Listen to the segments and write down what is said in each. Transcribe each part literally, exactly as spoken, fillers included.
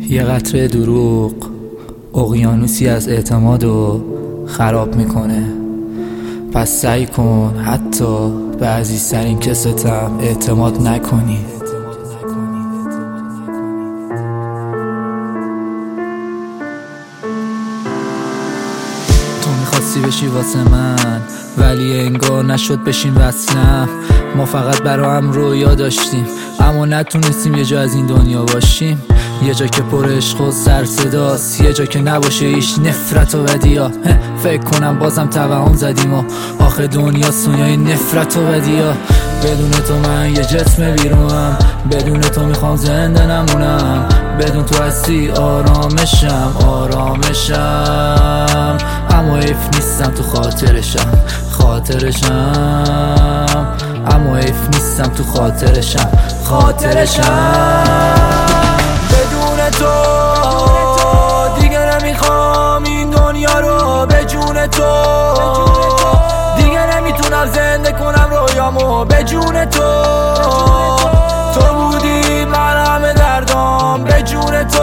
یه قطره دروغ اقیانوسی از اعتمادو خراب میکنه. پس سعی کن حتی به عزیزترین کستم اعتماد نکنی. تو میخواستی بشی واسه من ولی انگار نشد بشیم وصلم. ما فقط برا هم رویا داشتیم اما نتونستیم یه جا از این دنیا باشیم. یه جا که پر عشق و سر صداست، یه جا که نباشه هیچ نفرت و بدیا. فکر کنم بازم توهم زدیم و آخه دنیا دنیای نفرت و بدیا. بدون تو من یه جسم بیرونم، بدون تو میخوام زنده نمونم. بدون تو هستی آرامشم آرامشم اما حیف نیستم تو خاطرشم خاطرشم اما حیف نیستم تو خاطرشم خاطرشم. بدون تو دیگه نمیخوام این دنیا رو، به جون تو دیگه نمیتونم زنده کنم رویامو. به جون تو تو بودی من همه دردام، به جون تو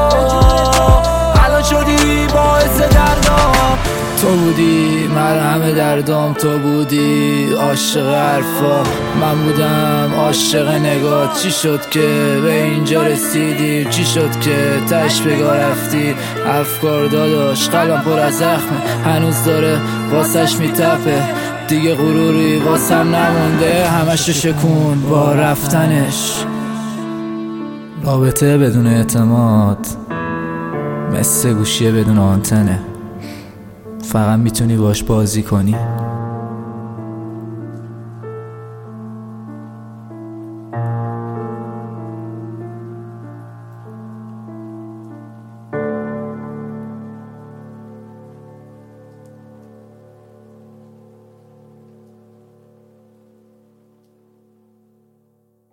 الان شدی باعث دردام. تو بودی من همه دردام، تو بودی عاشق حرفا، من بودم عاشق نگاه. چی شد که به اینجا رسیدیم؟ چی شد که تش بگاه رفتی؟ افکار داداش قلبم پر از زخمه، هنوز داره واسش میتپه. دیگه غروری واسم نمونده، همشو شکون با رفتنش. رابطه بدون اعتماد مثل گوشیه بدون آنتنه، فقط میتونی باش بازی کنی.